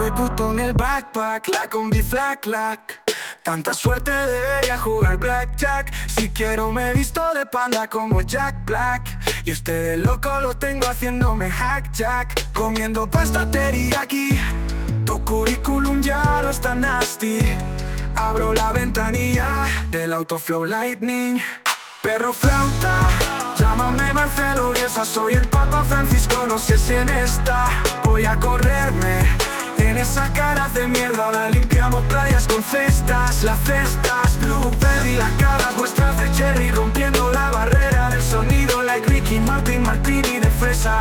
Louis Vuitton el backpack, la combi flac clack. Tanta suerte debería jugar blackjack. Si quiero me visto de panda como Jack Black. Y de loco lo tengo haciéndome hack jack. Comiendo pasta teriyaki. Tu currículum ya no está nasty. Abro la ventanilla del Autoflow Lightning. Perro flauta, llámame Marcelo Bielsa. Soy el Papa Francisco, no sé si en esta voy a correrme. En esa cara de mierda ahora limpiamos playas con cestas. Las cestas, Blueberry, las caras vuestras de cherry. Rompiendo la barrera del sonido like Ricky Martin, Martini de fresa.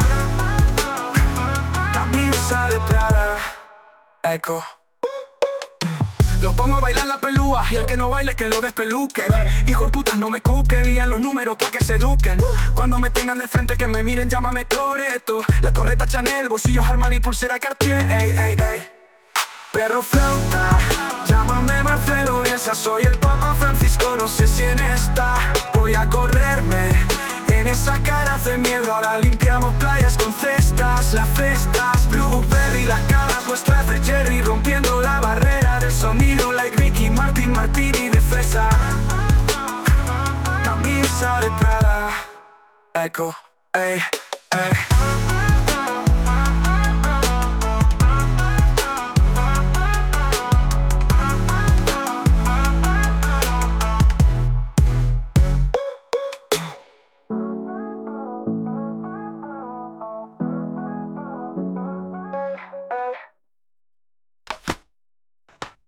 Camisa de Prada, Echo. Lo pongo a bailar la pelúa y el que no baile que lo despeluque. Hijo de puta no me cuque, digan los números pa' que se eduquen. Cuando me tengan de frente que me miren, llámame Toretto. La torreta Chanel, bolsillos Armani, pulsera Cartier, ey, ey, ey. Perro flauta, llámame Marcelo Bielsa. Soy el Papa Francisco, no sé si en esta voy a correrme. En esa cara de mierda ahora limpiamos playas con cestas. Las cestas, Blueberry, las caras vuestras de cherry. Rompiendo la barrera del sonido like Ricky Martin, Martini de fresa. Camisa de Prada, Echo, ey, ey.